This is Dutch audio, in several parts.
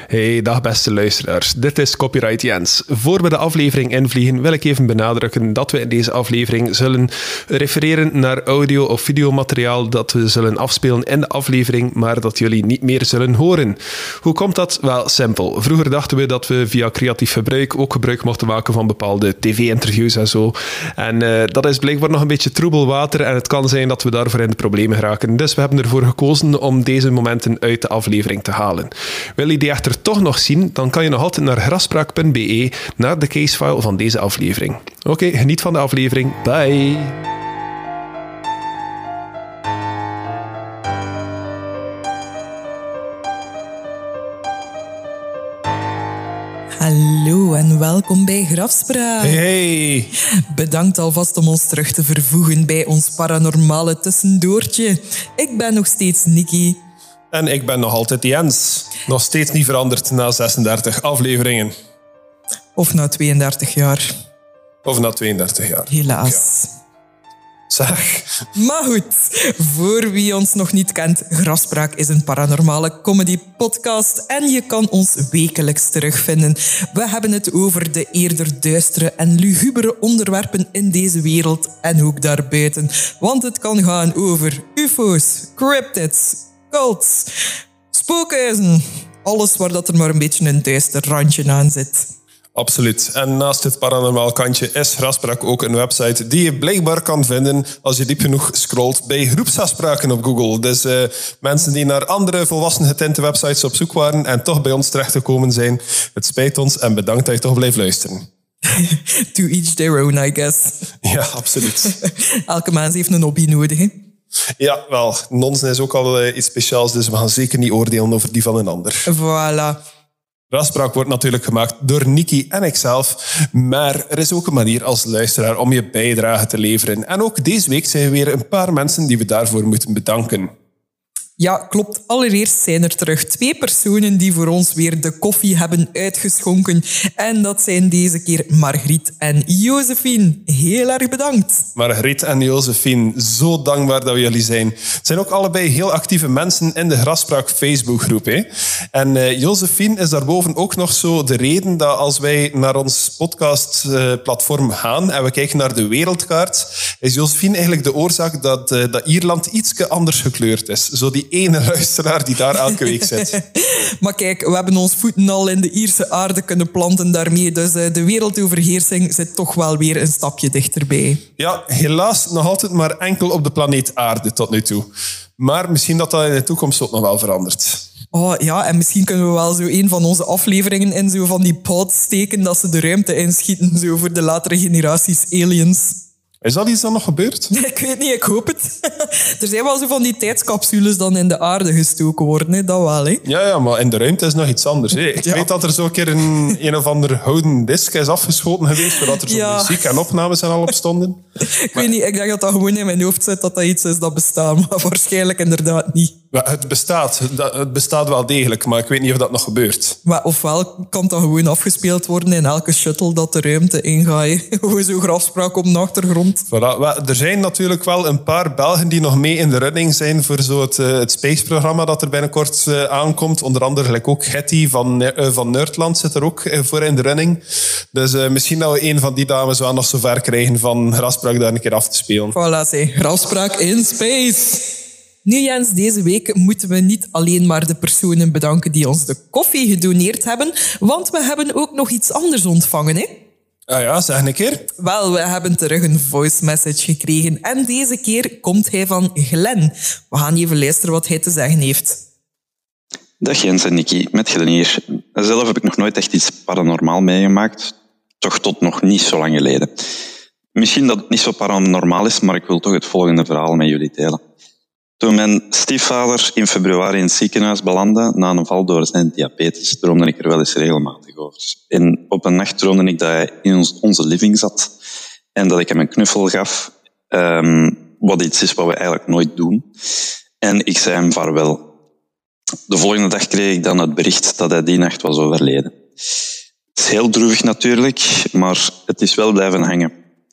Hey, dag beste luisteraars. Dit is Copyright Jens. Voor we de aflevering invliegen, wil ik even benadrukken dat we in deze aflevering zullen refereren naar audio- of videomateriaal dat we zullen afspelen in de aflevering, maar dat jullie niet meer zullen horen. Hoe komt dat? Wel, simpel. Vroeger dachten we dat we via creatief gebruik ook gebruik mochten maken van bepaalde tv-interviews en zo. En dat is blijkbaar nog een beetje troebel water en het kan zijn dat we daarvoor in de problemen geraken. Dus we hebben ervoor gekozen om deze momenten uit de aflevering te halen. Wil je die echter toch nog zien, dan kan je nog altijd naar graspraak.be naar de casefile van deze aflevering. Oké, geniet van de aflevering. Bye! Hallo en welkom bij Grafspraak. Hey! Bedankt alvast om ons terug te vervoegen bij ons paranormale tussendoortje. Ik ben nog steeds Nikki. En ik ben nog altijd Jens. Nog steeds niet veranderd na 36 afleveringen. Of na 32 jaar. Of na 32 jaar. Helaas. Ja. Zeg. Maar goed, voor wie ons nog niet kent, Grafspraak is een paranormale comedy-podcast en je kan ons wekelijks terugvinden. We hebben het over de eerder duistere en lugubere onderwerpen in deze wereld en ook daarbuiten. Want het kan gaan over ufo's, cryptids, cults, spookhuizen. Alles waar dat er maar een beetje een duister randje aan zit. Absoluut. En naast het paranormaal kantje is Graspraak ook een website die je blijkbaar kan vinden als je diep genoeg scrolt bij groepsafspraken op Google. Dus mensen die naar andere volwassen getinte websites op zoek waren en toch bij ons terechtgekomen zijn, het spijt ons en bedankt dat je toch blijft luisteren. To each their own, I guess. Ja, absoluut. Elke mens heeft een hobby nodig, hè? Ja, wel. Nonsen is ook al iets speciaals, dus we gaan zeker niet oordelen over die van een ander. Voilà. Graspraak wordt natuurlijk gemaakt door Nikki en ikzelf, maar er is ook een manier als luisteraar om je bijdrage te leveren. En ook deze week zijn er weer een paar mensen die we daarvoor moeten bedanken. Ja, klopt. Allereerst zijn er terug 2 personen die voor ons weer de koffie hebben uitgeschonken. En dat zijn deze keer Margriet en Josephine. Heel erg bedankt. Margriet en Josephine, zo dankbaar dat we jullie zijn. Het zijn ook allebei heel actieve mensen in de Graspraak Facebookgroep. Hè? En Josephine is daarboven ook nog zo de reden dat als wij naar ons podcastplatform gaan en we kijken naar de wereldkaart, is Josephine eigenlijk de oorzaak dat Ierland ietsje anders gekleurd is. Zo die ene luisteraar die daar elke week zit. Maar kijk, we hebben ons voeten al in de Ierse aarde kunnen planten daarmee, dus de wereldoverheersing zit toch wel weer een stapje dichterbij. Ja, helaas nog altijd maar enkel op de planeet Aarde tot nu toe. Maar misschien dat in de toekomst ook nog wel verandert. Oh ja, en misschien kunnen we wel zo een van onze afleveringen in zo van die pods steken dat ze de ruimte inschieten, zo voor de latere generaties aliens. Is dat iets dan nog gebeurd? Ik weet niet, ik hoop het. Er zijn wel zo van die tijdscapsules dan in de aarde gestoken worden, hè? Dat wel. Hè? Ja, maar in de ruimte is nog iets anders. Hè. Ik weet dat er zo een keer een of ander houten disk is afgeschoten geweest, zodat er zo muziek en opnames en al op stonden. Ik weet niet, ik denk dat dat gewoon in mijn hoofd zit dat dat iets is dat bestaat, maar waarschijnlijk inderdaad niet. Het bestaat wel degelijk, maar ik weet niet of dat nog gebeurt. Maar ofwel kan dat gewoon afgespeeld worden in elke shuttle dat de ruimte ingaat. Gewoon zo Grafspraak op de achtergrond. Voilà. Er zijn natuurlijk wel een paar Belgen die nog mee in de running zijn voor zo het Space-programma dat er binnenkort aankomt. Onder andere gelijk ook Getty van Nerdland zit er ook voor in de running. Dus misschien dat we een van die dames wel nog zo ver krijgen van Graspraak daar een keer af te spelen. Voilà, zeg. Grafspraak in space. Nu Jens, deze week moeten we niet alleen maar de personen bedanken die ons de koffie gedoneerd hebben, want we hebben ook nog iets anders ontvangen, hè? Ah ja, zeg een keer. Wel, we hebben terug een voice message gekregen en deze keer komt hij van Glenn. We gaan even luisteren wat hij te zeggen heeft. Dag Jens en Nikki, met Glenn hier. Zelf heb ik nog nooit echt iets paranormaal meegemaakt, toch tot nog niet zo lang geleden. Misschien dat het niet zo paranormaal is, maar ik wil toch het volgende verhaal met jullie delen. Toen mijn stiefvader in februari in het ziekenhuis belandde na een val door zijn diabetes, droomde ik er wel eens regelmatig over. En op een nacht droomde ik dat hij in onze living zat en dat ik hem een knuffel gaf, wat iets is wat we eigenlijk nooit doen. En ik zei hem vaarwel. De volgende dag kreeg ik dan het bericht dat hij die nacht was overleden. Het is heel droevig natuurlijk, maar het is wel blijven hangen.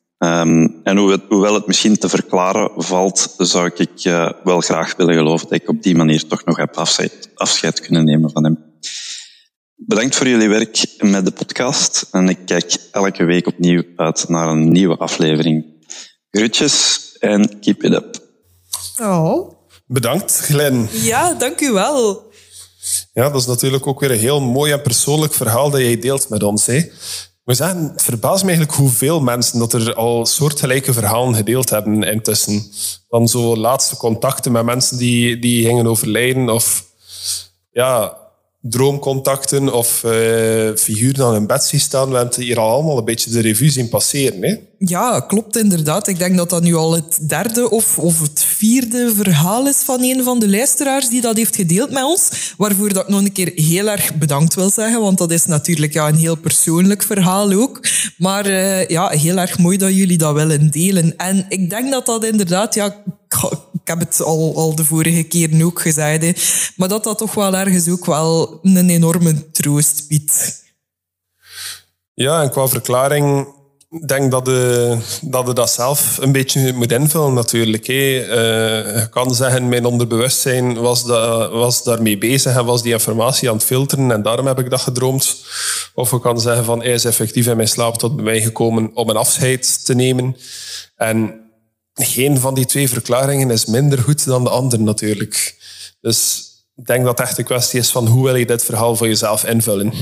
En hoewel het misschien te verklaren valt, zou ik wel graag willen geloven dat ik op die manier toch nog heb afscheid kunnen nemen van hem. Bedankt voor jullie werk met de podcast. En ik kijk elke week opnieuw uit naar een nieuwe aflevering. Groetjes en keep it up. Oh. Bedankt, Glen. Ja, dank u wel. Ja, dat is natuurlijk ook weer een heel mooi en persoonlijk verhaal dat jij deelt met ons. Hè. Ik moet zeggen, het verbaast me eigenlijk hoeveel mensen dat er al soortgelijke verhalen gedeeld hebben intussen. Dan zo laatste contacten met mensen die gingen overlijden of ja, droomcontacten of figuren aan hun bed zien staan. We hebben hier al allemaal een beetje de revue zien passeren. Hè? Ja, klopt inderdaad. Ik denk dat dat nu al het derde of het vierde verhaal is van een van de luisteraars die dat heeft gedeeld met ons. Waarvoor dat ik nog een keer heel erg bedankt wil zeggen, want dat is natuurlijk een heel persoonlijk verhaal ook. Maar heel erg mooi dat jullie dat willen delen. En ik denk dat dat inderdaad, ik heb het al de vorige keer ook gezegd, hè, maar dat toch wel ergens ook wel een enorme troost biedt. Ja, en qua verklaring, ik denk dat je dat zelf een beetje moet invullen natuurlijk. Hè. Je kan zeggen, mijn onderbewustzijn was daarmee bezig en was die informatie aan het filteren en daarom heb ik dat gedroomd. Of je kan zeggen, van, hij is effectief in mijn slaap tot bij mij gekomen om een afscheid te nemen. En geen van die twee verklaringen is minder goed dan de andere natuurlijk. Dus ik denk dat het echt een kwestie is van hoe wil je dit verhaal voor jezelf invullen.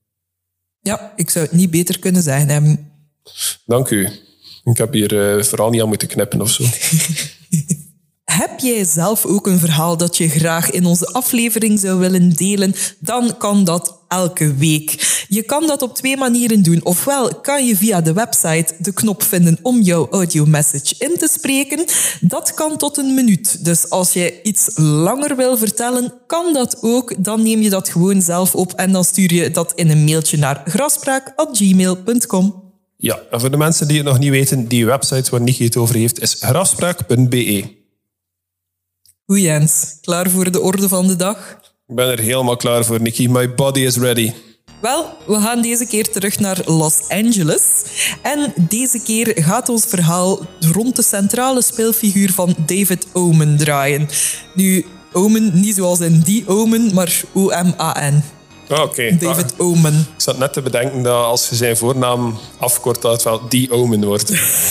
Ja, ik zou het niet beter kunnen zeggen hebben. Dank u. Ik heb hier vooral niet aan moeten knippen of zo. Heb jij zelf ook een verhaal dat je graag in onze aflevering zou willen delen? Dan kan dat elke week. Je kan dat op 2 manieren doen. Ofwel kan je via de website de knop vinden om jouw audio-message in te spreken. Dat kan tot 1 minuut. Dus als je iets langer wil vertellen, kan dat ook. Dan neem je dat gewoon zelf op en dan stuur je dat in een mailtje naar grafspraak@gmail.com. Ja, en voor de mensen die het nog niet weten, die website waar Niki het over heeft is grafspraak.be. Hoe Jens, klaar voor de orde van de dag? Ik ben er helemaal klaar voor, Niki. My body is ready. Wel, we gaan deze keer terug naar Los Angeles. En deze keer gaat ons verhaal rond de centrale speelfiguur van David Oman draaien. Nu, Oman niet zoals in die Omen, maar O-M-A-N. Oké. David Oman. Ik zat net te bedenken dat als je zijn voornaam afkort, dat het wel die Omen wordt.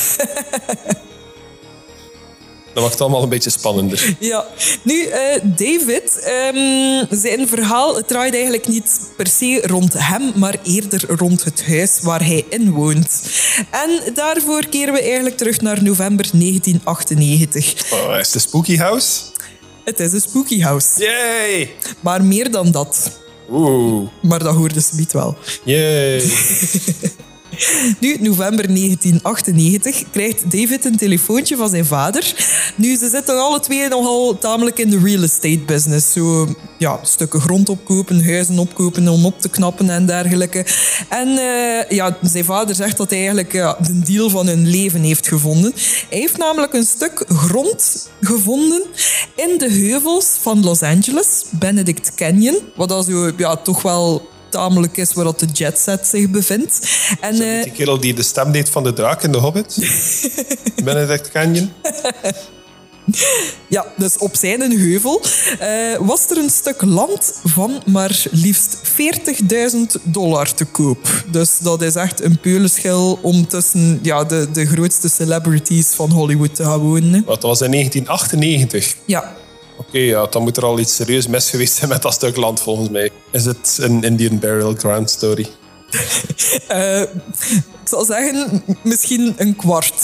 Dat maakt het allemaal een beetje spannender. Ja. Nu, David, zijn verhaal het draait eigenlijk niet per se rond hem, maar eerder rond het huis waar hij in woont. En daarvoor keren we eigenlijk terug naar november 1998. Oh, is het een spooky house? Het is een spooky house. Yay! Maar meer dan dat. Oeh. Maar dat hoorde ze niet wel. Yay! Nu, november 1998, krijgt David een telefoontje van zijn vader. Nu, ze zitten alle twee nogal tamelijk in de real estate business. Zo, ja, stukken grond opkopen, huizen opkopen om op te knappen en dergelijke. En zijn vader zegt dat hij eigenlijk de deal van hun leven heeft gevonden. Hij heeft namelijk een stuk grond gevonden in de heuvels van Los Angeles, Benedict Canyon, wat dan zo, toch wel tamelijk is waar de jetset zich bevindt. En, die kerel die de stem deed van de draak in The Hobbit? Benedict Canyon? Ja, dus op zijn heuvel was er een stuk land van maar liefst $40.000 te koop. Dus dat is echt een peulenschil om tussen de grootste celebrities van Hollywood te gaan wonen. Hè. Dat was in 1998? Ja. Oké, dan moet er al iets serieus mis geweest zijn met dat stuk land, volgens mij. Is het een Indian Burial Ground story? Ik zal zeggen, misschien een kwart.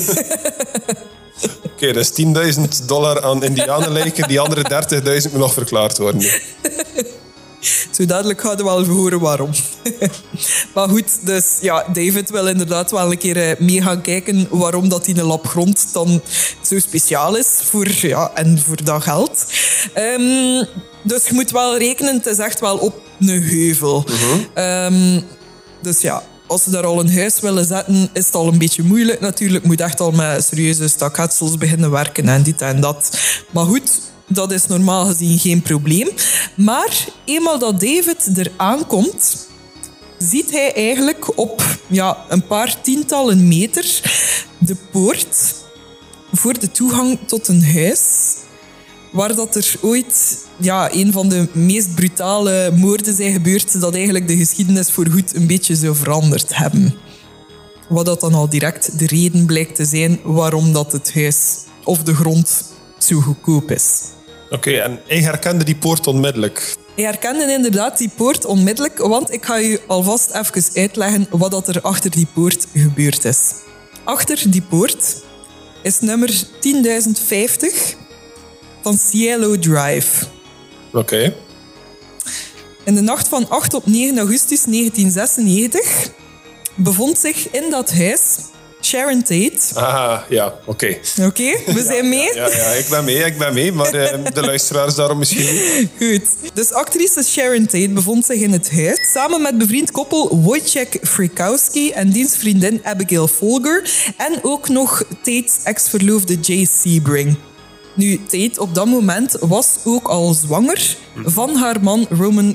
Oké, dus $10.000 aan indianenlijken, die andere 30.000 moet nog verklaard worden. Zo dadelijk gaan we wel horen waarom. Maar goed, dus ja, David wil inderdaad wel een keer mee gaan kijken waarom dat die een lap grond dan zo speciaal is en voor dat geld. Dus je moet wel rekenen, het is echt wel op een heuvel. Dus ja, als ze daar al een huis willen zetten, is het al een beetje moeilijk. Natuurlijk moet echt al met serieuze staketsels beginnen werken en dit en dat. Maar goed, dat is normaal gezien geen probleem. Maar eenmaal dat David er aankomt, ziet hij eigenlijk op een paar tientallen meter de poort voor de toegang tot een huis waar dat er ooit een van de meest brutale moorden zijn gebeurd, dat eigenlijk de geschiedenis voorgoed een beetje zou veranderd hebben. Wat dat dan al direct de reden blijkt te zijn waarom dat het huis of de grond zo goedkoop is. Oké, en hij herkende die poort onmiddellijk. Hij herkende inderdaad die poort onmiddellijk, want ik ga u alvast even uitleggen wat dat er achter die poort gebeurd is. Achter die poort is nummer 10.050 van Cielo Drive. Oké. In de nacht van 8 op 9 augustus 1996 bevond zich in dat huis Sharon Tate. Ah, ja, oké. Oké, we zijn mee? Ja, ik ben mee, maar de luisteraars daarom misschien niet. Goed. Dus actrice Sharon Tate bevond zich in het huis samen met bevriend koppel Wojciech Frykowski en diens vriendin Abigail Folger en ook nog Tate's ex-verloofde Jay Sebring. Nu, Tate op dat moment was ook al zwanger van haar man Roman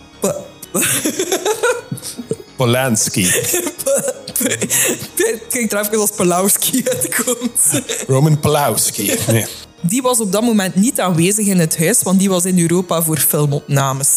Polanski. Het ging er even als Pulowski uitkomt. Roman Polanski. Nee. Die was op dat moment niet aanwezig in het huis, want die was in Europa voor filmopnames.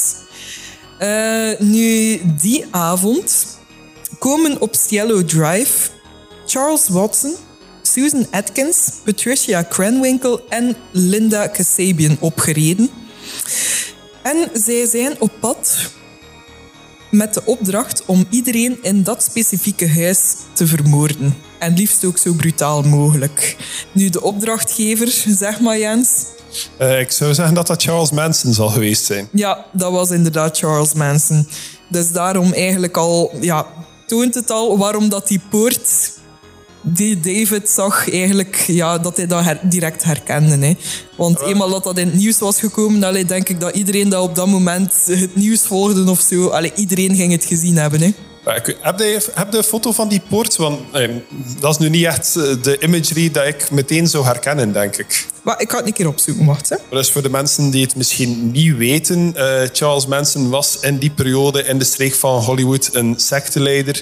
Nu, die avond komen op Cielo Drive Charles Watson, Susan Atkins, Patricia Krenwinkel en Linda Kasabian opgereden. En zij zijn op pad met de opdracht om iedereen in dat specifieke huis te vermoorden. En liefst ook zo brutaal mogelijk. Nu, de opdrachtgever, zeg maar Jens. Ik zou zeggen dat dat Charles Manson zal geweest zijn. Ja, dat was inderdaad Charles Manson. Dus daarom eigenlijk al, toont het al waarom dat die poort die David zag, eigenlijk, dat hij dat direct herkende. Hè. Want eenmaal dat in het nieuws was gekomen, denk ik dat iedereen dat op dat moment het nieuws volgde of zo, iedereen ging het gezien hebben. Hè. Heb je een foto van die poort? Want dat is nu niet echt de imagery dat ik meteen zou herkennen, denk ik. Maar ik ga het een keer opzoeken, wacht. Hè. Dus voor de mensen die het misschien niet weten, Charles Manson was in die periode in de streek van Hollywood een secteleider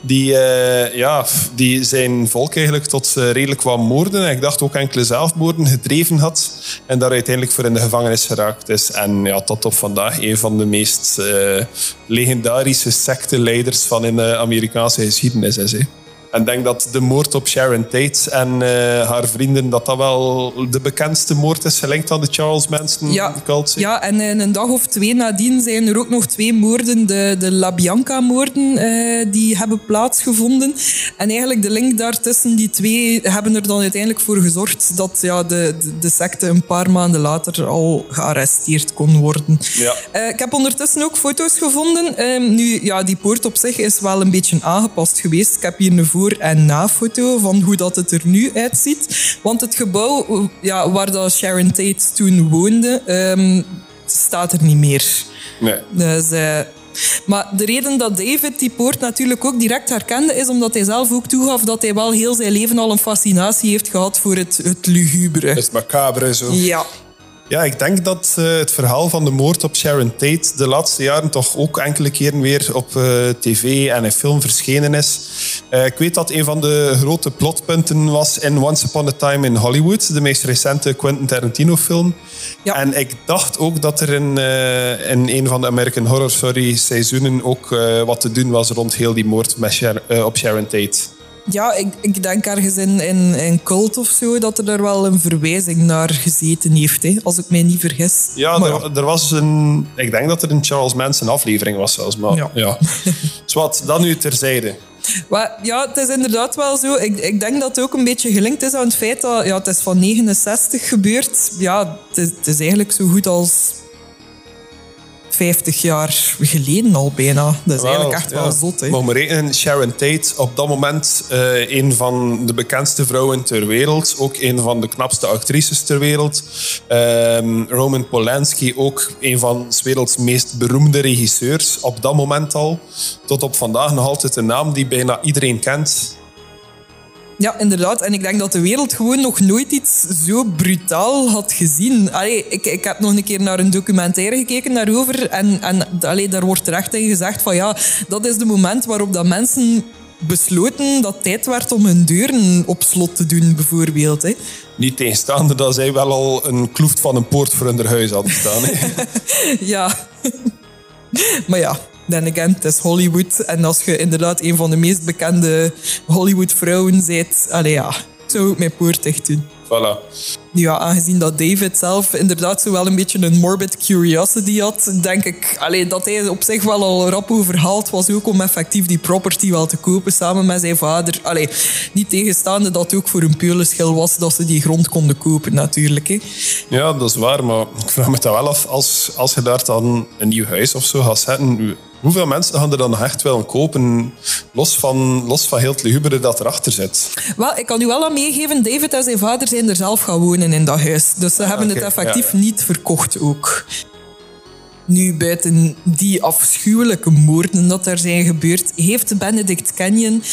die zijn volk eigenlijk tot redelijk wat moorden, en ik dacht ook enkele zelfmoorden, gedreven had en daar uiteindelijk voor in de gevangenis geraakt is. En tot op vandaag een van de meest legendarische secteleiders van in de Amerikaanse geschiedenis is. Hè. En ik denk dat de moord op Sharon Tate en haar vrienden, dat wel de bekendste moord is gelinkt aan de Charles Manson cult. Ja, en een dag of 2 nadien zijn er ook nog 2 moorden, de La Bianca-moorden, die hebben plaatsgevonden. En eigenlijk de link daartussen, die 2, hebben er dan uiteindelijk voor gezorgd dat de secte een paar maanden later al gearresteerd kon worden. Ja. Ik heb ondertussen ook foto's gevonden. Die poort op zich is wel een beetje aangepast geweest. Ik heb hier een voor- en na-foto van hoe dat het er nu uitziet. Want het gebouw waar dat Sharon Tate toen woonde, staat er niet meer. Nee. Dus, maar de reden dat David die poort natuurlijk ook direct herkende, is omdat hij zelf ook toegaf dat hij wel heel zijn leven al een fascinatie heeft gehad voor het lugubere. Het macabere, zo. Ja. Ja, ik denk dat het verhaal van de moord op Sharon Tate de laatste jaren toch ook enkele keren weer op tv en in film verschenen is. Ik weet dat een van de grote plotpunten was in Once Upon a Time in Hollywood, de meest recente Quentin Tarantino film. Ja. En ik dacht ook dat er in een van de American Horror Story seizoenen ook wat te doen was rond heel die moord op Sharon Tate. Ja, ik denk ergens in Cult of zo dat er daar wel een verwijzing naar gezeten heeft, hè, als ik mij niet vergis. Ja, er was ik denk dat er een Charles Manson aflevering was zelfs, maar ja. Zwat, dan nu terzijde. Maar ja, het is inderdaad wel zo. Ik denk dat het ook een beetje gelinkt is aan het feit dat het is van 69 gebeurd. Ja, het is eigenlijk zo goed als 50 jaar geleden al bijna. Dat is eigenlijk echt wel zot. Hè. Mag maar rekenen, Sharon Tate, op dat moment een van de bekendste vrouwen ter wereld. Ook een van de knapste actrices ter wereld. Roman Polanski, ook een van 's werelds meest beroemde regisseurs. Op dat moment al. Tot op vandaag nog altijd een naam die bijna iedereen kent. Ja, inderdaad. En ik denk dat de wereld gewoon nog nooit iets zo brutaal had gezien. Ik heb nog een keer naar een documentaire gekeken daarover. En daar wordt terecht in gezegd van dat is de moment waarop dat mensen besloten dat het tijd werd om hun deuren op slot te doen, bijvoorbeeld. Hè. Niet tegenstaande dat zij wel al een kloeft van een poort voor hun huis hadden staan. Hè. Ja. Maar ja, then again, het is Hollywood. En als je inderdaad een van de meest bekende Hollywood-vrouwen bent, zou ik mijn poort dicht doen. Voilà. Ja, aangezien dat David zelf inderdaad zo wel een beetje een morbid curiosity had, denk ik dat hij op zich wel al rap overhaald was ook om effectief die property wel te kopen samen met zijn vader. Niet tegenstaande dat het ook voor een peulenschil was dat ze die grond konden kopen natuurlijk. Hè. Ja, dat is waar, maar ik vraag me dat wel af, als je daar dan een nieuw huis of zo gaat zetten, hoeveel mensen gaan er dan nog echt willen kopen, los van heel het lugubere dat erachter zit? Wel, ik kan u wel aan meegeven, David en zijn vader zijn er zelf gaan wonen in dat huis. Dus ze hebben het effectief niet verkocht ook. Nu, buiten die afschuwelijke moorden dat er zijn gebeurd, heeft Benedict Canyon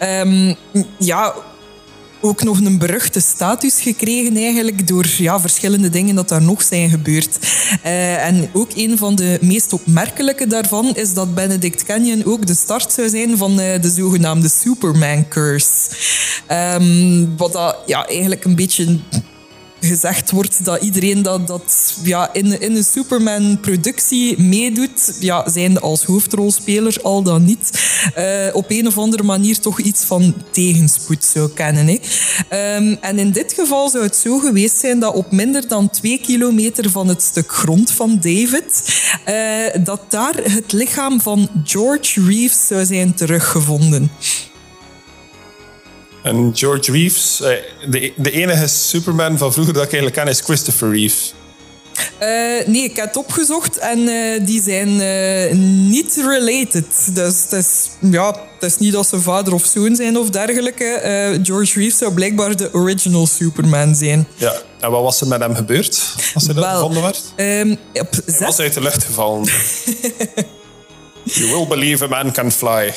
ook nog een beruchte status gekregen eigenlijk door verschillende dingen dat daar nog zijn gebeurd. En ook een van de meest opmerkelijke daarvan is dat Benedict Canyon ook de start zou zijn van de zogenaamde Superman Curse. Wat dat eigenlijk een beetje gezegd wordt dat iedereen dat in een Superman-productie meedoet, zijnde als hoofdrolspeler, al dan niet, op een of andere manier toch iets van tegenspoed zou kennen. Hè. En in dit geval zou het zo geweest zijn dat op minder dan 2 kilometer van het stuk grond van David, dat daar het lichaam van George Reeves zou zijn teruggevonden. En George Reeves, de enige Superman van vroeger dat ik eigenlijk ken, is Christopher Reeve. Nee, ik heb het opgezocht en die zijn niet related. Dus het is niet dat ze vader of zoon zijn of dergelijke. George Reeves zou blijkbaar de original Superman zijn. Ja, en wat was er met hem gebeurd als hij dat gevonden werd? Hij was uit de lucht gevallen. You will believe a man can fly.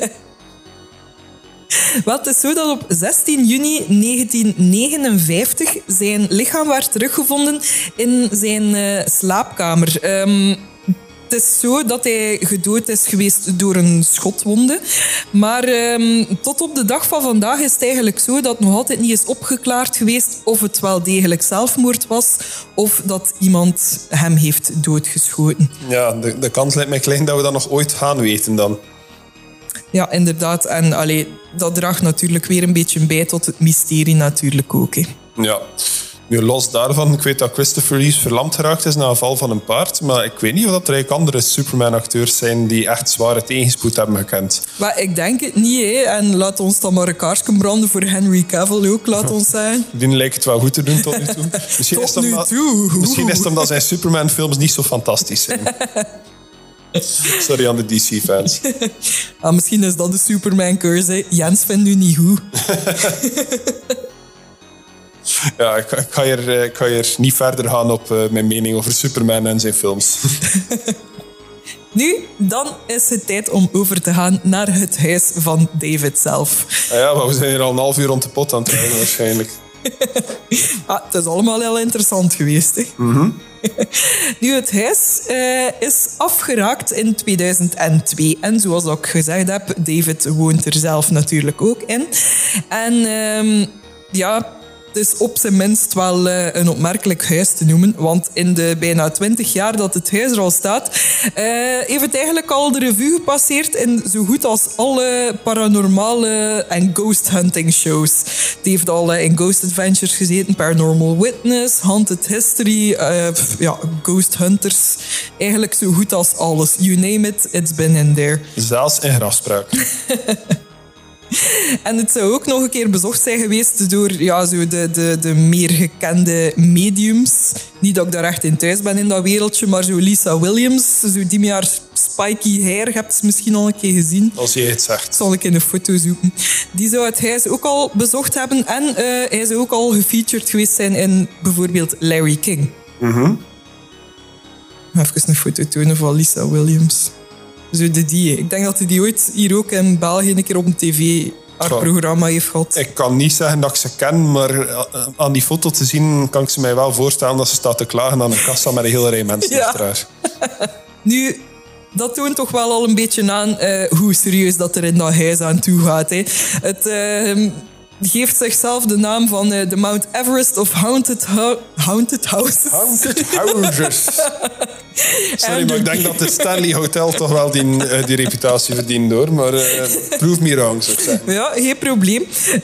Wel, het is zo dat op 16 juni 1959 zijn lichaam werd teruggevonden in zijn slaapkamer. Het is zo dat hij gedood is geweest door een schotwonde. Maar tot op de dag van vandaag is het eigenlijk zo dat nog altijd niet is opgeklaard geweest of het wel degelijk zelfmoord was of dat iemand hem heeft doodgeschoten. Ja, de kans lijkt mij klein dat we dat nog ooit gaan weten dan. Ja, inderdaad. En dat draagt natuurlijk weer een beetje bij tot het mysterie natuurlijk ook. Hè. Ja. Nu, los daarvan, ik weet dat Christopher Reeves verlamd geraakt is na een val van een paard, maar ik weet niet of er eigenlijk andere Superman-acteurs zijn die echt zware tegenspoed hebben gekend. Maar ik denk het niet, hè. En laat ons dan maar een kaarsje branden voor Henry Cavill ook, laat ons zeggen. Die lijkt het wel goed te doen tot nu toe. Misschien is het omdat zijn Superman-films niet zo fantastisch zijn. Sorry aan de DC-fans. Misschien is dat de Superman-curse, hè. Jens vindt u niet goed. Ja, ik ga hier niet verder gaan op mijn mening over Superman en zijn films. Nu, dan is het tijd om over te gaan naar het huis van David zelf. Ja, maar we zijn hier al een half uur rond de pot aan het rijden waarschijnlijk. Het is allemaal heel interessant geweest. Hè? Mm-hmm. Nu, het huis is afgeraakt in 2002. En zoals ik gezegd heb, David woont er zelf natuurlijk ook in. En het is op zijn minst wel een opmerkelijk huis te noemen. Want in de bijna 20 jaar dat het huis er al staat, heeft het eigenlijk al de revue gepasseerd in zo goed als alle paranormale en ghost hunting shows. Het heeft al in Ghost Adventures gezeten, Paranormal Witness, Haunted History, Ghost Hunters. Eigenlijk zo goed als alles. You name it, it's been in there. Zelfs in grafspraak. En het zou ook nog een keer bezocht zijn geweest door zo de meer gekende mediums. Niet dat ik daar echt in thuis ben in dat wereldje, maar zo Lisa Williams, zo die met haar spiky hair, je hebt ze misschien al een keer gezien. Als je het zegt. Zal ik in een foto zoeken. Die zou het huis ook al bezocht hebben en hij zou ook al gefeatured geweest zijn in bijvoorbeeld Larry King. Mm-hmm. Even een foto tonen van Lisa Williams. Zo die. Ik denk dat hij die ooit hier ook in België een keer op een tv haar programma heeft gehad. Ik kan niet zeggen dat ik ze ken, maar aan die foto te zien kan ik ze mij wel voorstellen dat ze staat te klagen aan een kassa met een hele rij mensen achter haar. Nu, dat toont toch wel al een beetje aan hoe serieus dat er in dat huis aan toe gaat. Hè. Het geeft zichzelf de naam van de Mount Everest of Haunted Houses. Haunted Houses. Sorry, maar ik denk dat het Stanley Hotel toch wel die reputatie verdient, hoor. Maar prove me wrong, zou ik zeggen. Ja, geen probleem.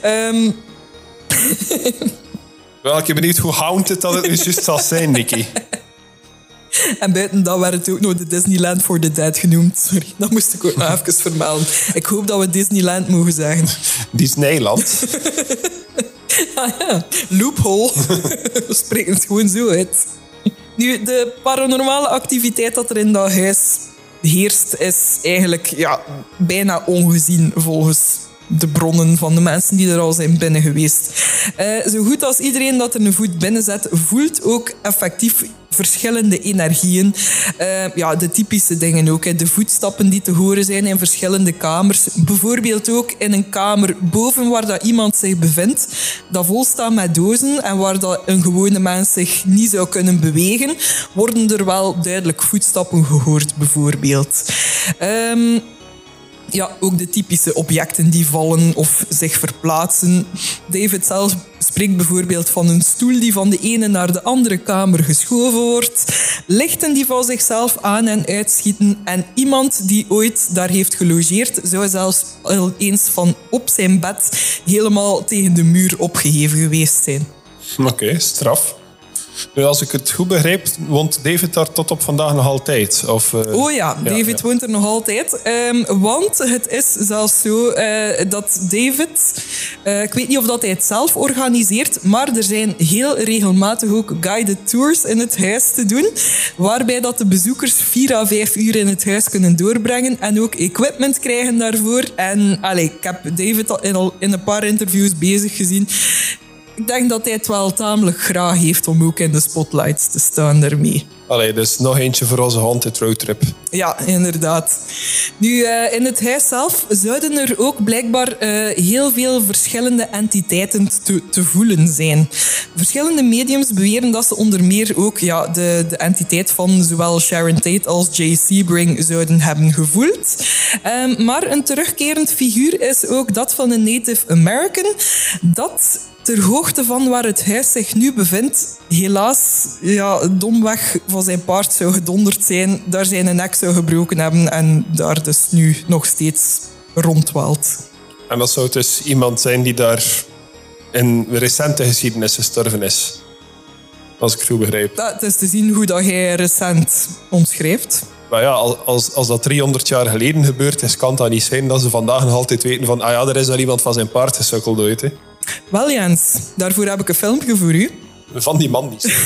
Wel, ik ben benieuwd hoe haunted dat het nu juist zal zijn, Nicky. En buiten dat werd het ook nog de Disneyland for the Dead genoemd. Sorry, dat moest ik ook nog even vermelden. Ik hoop dat we Disneyland mogen zeggen. Disneyland. Ah ja, loophole. We spreken het gewoon zo uit. Nu, de paranormale activiteit dat er in dat huis heerst, is eigenlijk bijna ongezien volgens de bronnen van de mensen die er al zijn binnen geweest. Zo goed als iedereen dat er een voet binnen zet, voelt ook effectief verschillende energieën. De typische dingen ook. Hè. De voetstappen die te horen zijn in verschillende kamers. Bijvoorbeeld ook in een kamer boven waar dat iemand zich bevindt, dat vol staat met dozen en waar dat een gewone mens zich niet zou kunnen bewegen, worden er wel duidelijk voetstappen gehoord, bijvoorbeeld. Ook de typische objecten die vallen of zich verplaatsen. David zelf spreekt bijvoorbeeld van een stoel die van de ene naar de andere kamer geschoven wordt, lichten die van zichzelf aan en uitschieten en iemand die ooit daar heeft gelogeerd zou zelfs al eens van op zijn bed helemaal tegen de muur opgeheven geweest zijn. Oké, straf. Nu, als ik het goed begrijp, woont David daar tot op vandaag nog altijd? David woont er nog altijd. Want het is zelfs zo dat David... ik weet niet of dat hij het zelf organiseert, maar er zijn heel regelmatig ook guided tours in het huis te doen, waarbij dat de bezoekers 4 à 5 uur in het huis kunnen doorbrengen en ook equipment krijgen daarvoor. En ik heb David al in een paar interviews bezig gezien. Ik denk dat hij het wel tamelijk graag heeft om ook in de spotlights te staan daarmee. Dus nog eentje voor onze haunted roadtrip. Ja, inderdaad. Nu, in het huis zelf zouden er ook blijkbaar heel veel verschillende entiteiten te voelen zijn. Verschillende mediums beweren dat ze onder meer ook de entiteit van zowel Sharon Tate als Jay Sebring zouden hebben gevoeld. Maar een terugkerend figuur is ook dat van een Native American, dat ter hoogte van waar het huis zich nu bevindt, helaas domweg van zijn paard zou gedonderd zijn, daar zijn nek zou gebroken hebben en daar dus nu nog steeds rondwaalt. En dat zou dus iemand zijn die daar in recente geschiedenis gestorven is. Als ik het goed begrijp. Het is te zien hoe dat jij recent omschrijft. Maar als dat 300 jaar geleden gebeurd is, kan dat niet zijn dat ze vandaag nog altijd weten van er is daar iemand van zijn paard gesukkeld ooit. Hè. Wel Jens, daarvoor heb ik een filmpje voor u. Van die man niet.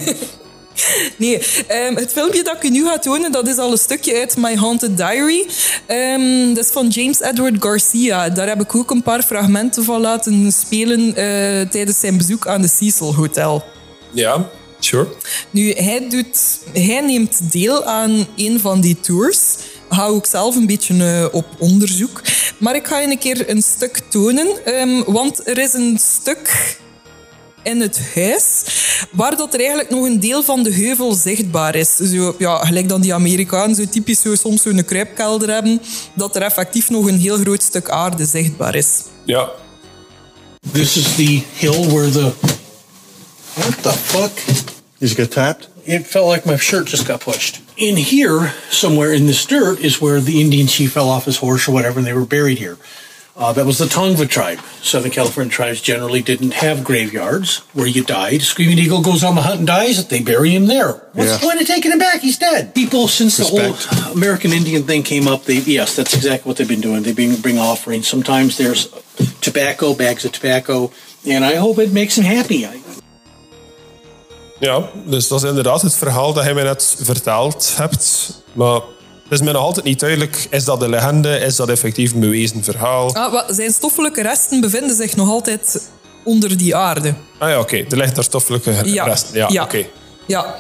Nee, het filmpje dat ik u nu ga tonen, dat is al een stukje uit My Haunted Diary. Dat is van James Edward Garcia. Daar heb ik ook een paar fragmenten van laten spelen tijdens zijn bezoek aan de Cecil Hotel. Ja, sure. Nu, hij neemt deel aan een van die tours. Ga ook zelf een beetje op onderzoek. Maar ik ga je een keer een stuk tonen. Want er is een stuk in het huis waar dat er eigenlijk nog een deel van de heuvel zichtbaar is. Zo, gelijk dan die Amerikanen zo typisch soms zo'n kruipkelder hebben, dat er effectief nog een heel groot stuk aarde zichtbaar is. Ja. This is the hill where the... What the fuck? Did you get tapped? It felt like my shirt just got pushed. In here, somewhere in this dirt, is where the Indian chief fell off his horse or whatever, and they were buried here. That was the Tongva tribe. Southern California tribes generally didn't have graveyards where you died. Screaming Eagle goes on the hunt and dies, they bury him there. What's the point of taking him back? He's dead. People, since the whole American Indian thing came up, yes, that's exactly what they've been doing. They bring offerings. Sometimes there's tobacco, bags of tobacco, and I hope it makes him happy. Ja, dus dat is inderdaad het verhaal dat hij mij net verteld hebt. Maar het is mij nog altijd niet duidelijk, is dat een legende, is dat effectief een bewezen verhaal? Zijn stoffelijke resten bevinden zich nog altijd onder die aarde. Oké. Er ligt daar stoffelijke resten. Ja, oké. Ja.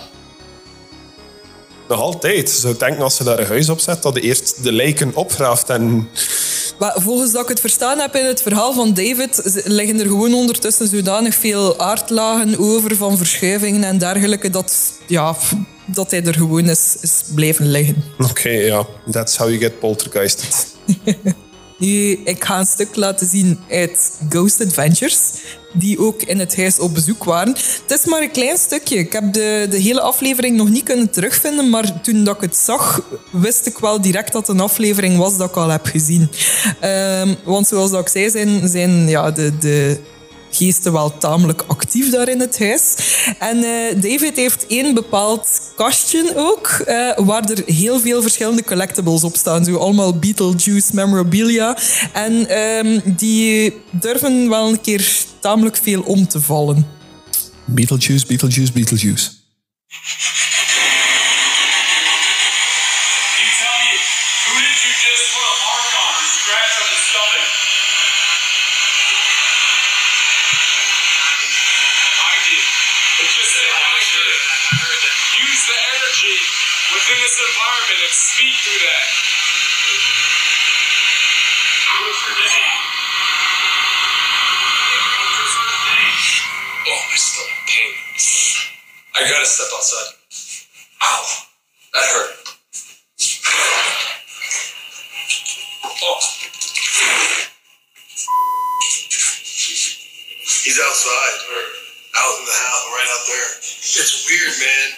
Nog altijd. Zou denken als ze daar een huis op zet, dat je eerst de lijken opgraaft en... Maar volgens dat ik het verstaan heb in het verhaal van David, liggen er gewoon ondertussen zodanig veel aardlagen over van verschuivingen en dergelijke, dat dat hij er gewoon is blijven liggen. Oké, ja. That's how you get poltergeisted. Nu, ik ga een stuk laten zien uit Ghost Adventures, die ook in het huis op bezoek waren. Het is maar een klein stukje. Ik heb de hele aflevering nog niet kunnen terugvinden, maar toen dat ik het zag, wist ik wel direct dat het een aflevering was dat ik al heb gezien. Want zoals dat ik zei, zijn de geesten wel tamelijk actief daar in het huis. En David heeft één bepaald kastje ook, waar er heel veel verschillende collectibles op staan. Zo allemaal Beetlejuice memorabilia. En die durven wel een keer tamelijk veel om te vallen. Beetlejuice. within this environment and speak through that. Oh, my stomach pain. I gotta step outside. Ow, that hurt. Oh. He's outside, or out in the house, right out there. It's weird, man.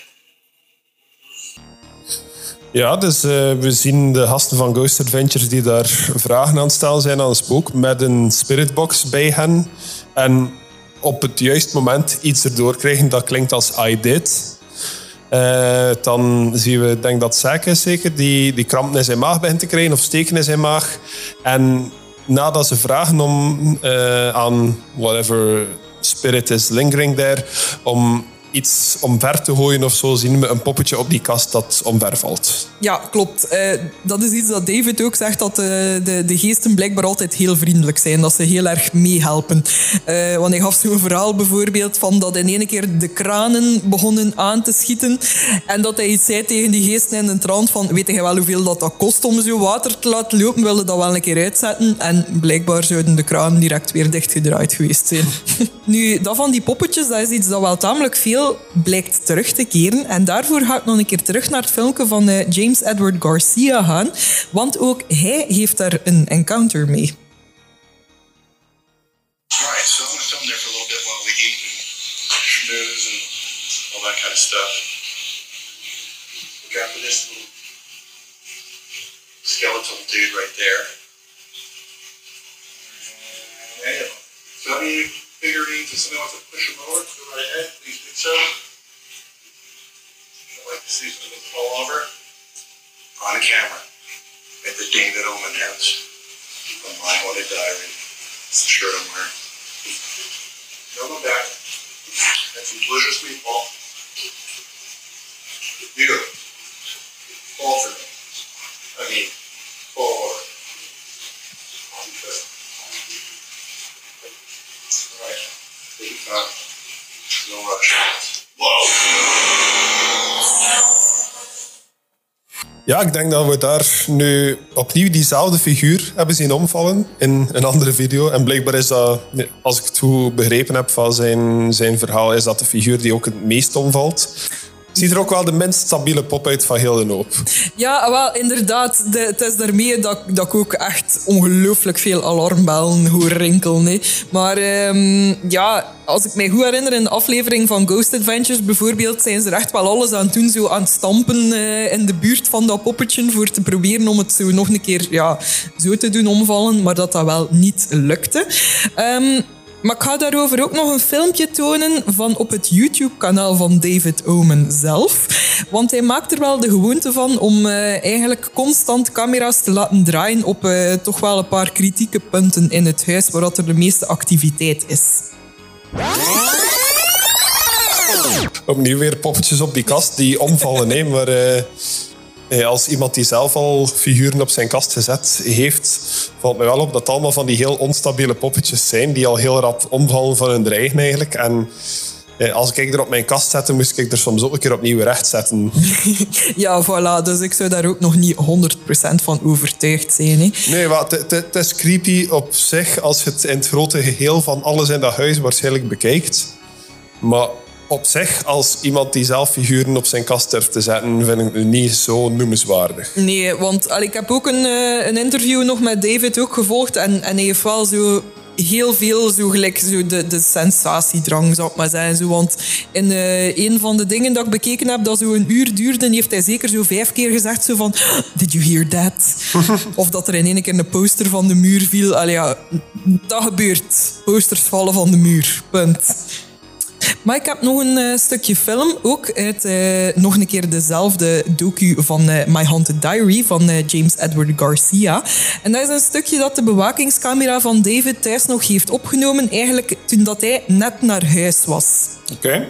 Ja, dus we zien de gasten van Ghost Adventures die daar vragen aan het stellen zijn aan een spook met een spiritbox bij hen. En op het juiste moment iets erdoor krijgen dat klinkt als I did. Dan zien we, denk dat Zack is zeker, die krampen in zijn maag begint te krijgen of steken in zijn maag. En nadat ze vragen om aan whatever spirit is lingering there, om iets omver te gooien of zo, zien we een poppetje op die kast dat omver valt. Ja, klopt. Dat is iets dat David ook zegt, dat de geesten blijkbaar altijd heel vriendelijk zijn. Dat ze heel erg meehelpen. Want hij gaf zo'n verhaal bijvoorbeeld van dat in ene keer de kranen begonnen aan te schieten. En dat hij iets zei tegen die geesten in een trant van, weet je wel hoeveel dat kost om zo water te laten lopen? Wilde dat wel een keer uitzetten? En blijkbaar zouden de kranen direct weer dichtgedraaid geweest zijn. Nu, dat van die poppetjes, dat is iets dat wel tamelijk veel blijkt terug te keren. En daarvoor ga ik nog een keer terug naar het filmpje van James Edward Garcia gaan. Want ook hij heeft daar een encounter mee. Alright, so I'm gonna film there for a little bit while we eat and schmooze and all that kind of stuff. Look out for this little skeletal dude right there. Hey, so any figurines or something wants to push them over, go right ahead, please do so. I'd like to see some of them fall over on camera at the David Omen house from My Haunted Diary. It's the shirt I'm wearing. No, go back. That's some delicious meatball. You go. Fall for me. I mean, forward. Good. Alright. Take your time. No rush. Whoa! Ja, ik denk dat we daar nu opnieuw diezelfde figuur hebben zien omvallen in een andere video. En blijkbaar is dat, als ik het goed begrepen heb van zijn verhaal, is dat de figuur die ook het meest omvalt. Ziet er ook wel de minst stabiele pop uit van heel de hoop. Ja, wel, inderdaad. Het is daarmee dat ik ook echt ongelooflijk veel alarmbellen hoor rinkelen. Hè. Maar ja, als ik mij goed herinner, in de aflevering van Ghost Adventures bijvoorbeeld, zijn ze er echt wel alles aan het doen, zo aan het stampen in de buurt van dat poppetje voor te proberen om het zo nog een keer zo te doen omvallen, maar dat wel niet lukte. Maar ik ga daarover ook nog een filmpje tonen van op het YouTube-kanaal van David Omen zelf. Want hij maakt er wel de gewoonte van om eigenlijk constant camera's te laten draaien op toch wel een paar kritieke punten in het huis waar er de meeste activiteit is. Opnieuw weer poppetjes op die kast die omvallen, hè, maar als iemand die zelf al figuren op zijn kast gezet heeft, valt mij wel op dat het allemaal van die heel onstabiele poppetjes zijn, die al heel rap omvallen van hun dreigen eigenlijk. En als ik er op mijn kast zette, moest ik er soms ook een keer opnieuw recht zetten. Ja, voilà. Dus ik zou daar ook nog niet 100% van overtuigd zijn. Hè. Nee, maar het is creepy op zich als je het in het grote geheel van alles in dat huis waarschijnlijk bekijkt. Maar op zich, als iemand die zelf figuren op zijn kast durft te zetten, vind ik het niet zo noemenswaardig. Nee, want ik heb ook een interview nog met David ook gevolgd en hij heeft wel zo heel veel zo gelijk zo de sensatiedrang, zou ik maar zeggen. Zo, want in een van de dingen dat ik bekeken heb, dat zo een uur duurde, heeft hij zeker zo 5 keer gezegd zo van, did you hear that? Of dat er in één keer een poster van de muur viel. Allee, ja, dat gebeurt. Posters vallen van de muur. Punt. Maar ik heb nog een stukje film, ook uit nog een keer dezelfde docu van My Haunted Diary van James Edward Garcia. En dat is een stukje dat de bewakingscamera van David thuis nog heeft opgenomen, eigenlijk toen dat hij net naar huis was. Oké,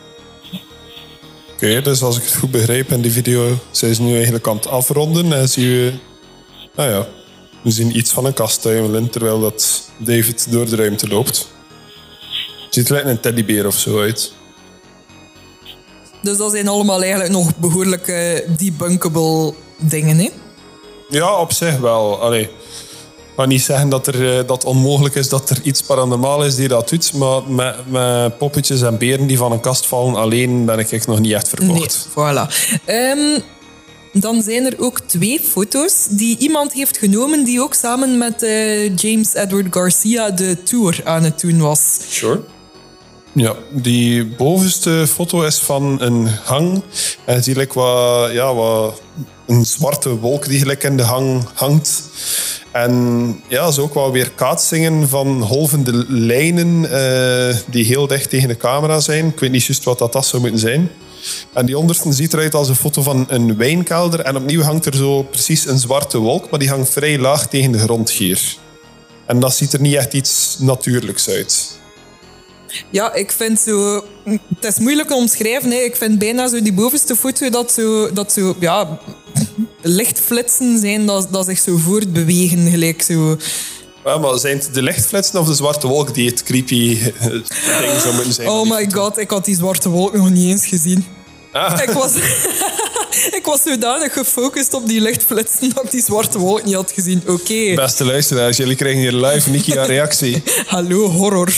dus als ik het goed begrijp in die video, zijn ze nu eigenlijk aan het afronden en zien we... Nou ja, we zien iets van een kast tuimelen terwijl dat David door de ruimte loopt. Ziet er lijkt een teddybeer of zo uit. Dus dat zijn allemaal eigenlijk nog behoorlijk debunkable dingen, hè? Ja, op zich wel. Allee, ik ga niet zeggen dat dat onmogelijk is dat er iets paranormaal is die dat doet, maar met poppetjes en beren die van een kast vallen alleen ben ik nog niet echt verkocht. Nee, voilà. Dan zijn er ook 2 foto's die iemand heeft genomen die ook samen met James Edward Garcia de tour aan het doen was. Sure. Ja, die bovenste foto is van een hang. En je ziet wat een zwarte wolk die gelijk in de hang hangt. En ja, zo ook wel weer kaatsingen van golvende lijnen die heel dicht tegen de camera zijn. Ik weet niet juist wat dat zou moeten zijn. En die onderste ziet eruit als een foto van een wijnkelder. En opnieuw hangt er zo precies een zwarte wolk, maar die hangt vrij laag tegen de grond hier. En dat ziet er niet echt iets natuurlijks uit. Ja, ik vind zo... Het is moeilijk te omschrijven. Hè. Ik vind bijna zo die bovenste foto dat zo ja, lichtflitsen zijn dat zich zo voortbewegen. Gelijk zo... Ja, maar zijn het de lichtflitsen of de zwarte wolk die het creepy ding zou moeten zijn? Oh my god, ik had die zwarte wolk nog niet eens gezien. Ah. Ik was zodanig gefocust op die lichtflitsen dat ik die zwarte wolk niet had gezien. Oké. Beste luisteraars, jullie krijgen hier live Nikki haar reactie. Hallo, horror.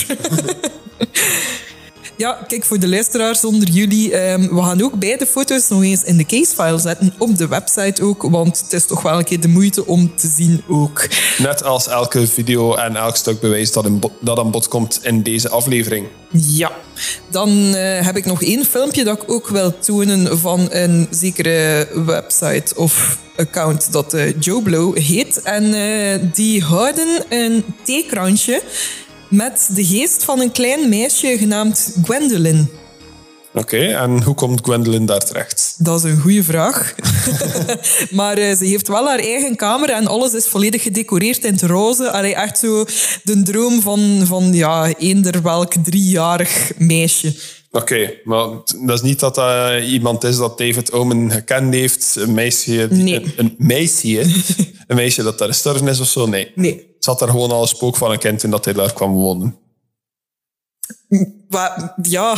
Ja, kijk, voor de luisteraars onder jullie, we gaan ook beide foto's nog eens in de casefile zetten, op de website ook, want het is toch wel een keer de moeite om te zien ook. Net als elke video en elk stuk bewijs dat aan bod komt in deze aflevering. Ja, dan heb ik nog 1 filmpje dat ik ook wil tonen van een zekere website of account dat Joe Blow heet. En die houden een theekransje met de geest van een klein meisje genaamd Gwendolyn. Oké, en hoe komt Gwendolyn daar terecht? Dat is een goede vraag. Maar ze heeft wel haar eigen kamer en alles is volledig gedecoreerd in het roze. Allee, echt zo de droom van ja, eender welk 3-jarig meisje. Oké, maar dat is niet dat dat iemand is dat David Omen gekend heeft. Een meisje... Nee. Een meisje dat daar gestorven is of zo? Nee. Het zat er gewoon al een spook van een kind toen dat hij daar kwam wonen. Ja.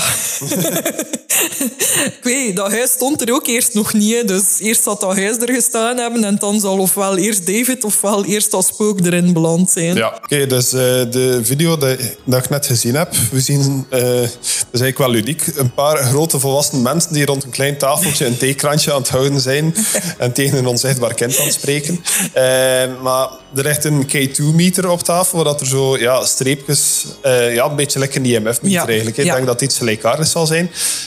Ik weet, dat huis stond er ook eerst nog niet. Hè. Dus eerst zal dat huis er gestaan hebben en dan zal ofwel eerst David ofwel eerst als spook erin beland zijn. Ja, oké, dus de video dat ik net gezien heb, we zien, dat is eigenlijk wel ludiek, een paar grote volwassen mensen die rond een klein tafeltje een theekransje aan het houden zijn en tegen een onzichtbaar kind aan het spreken. Maar er ligt een K2-meter op tafel, waar er zo streepjes, een beetje lekker een IMF-meter eigenlijk. Ik denk dat iets gelijkaardigs zal zijn.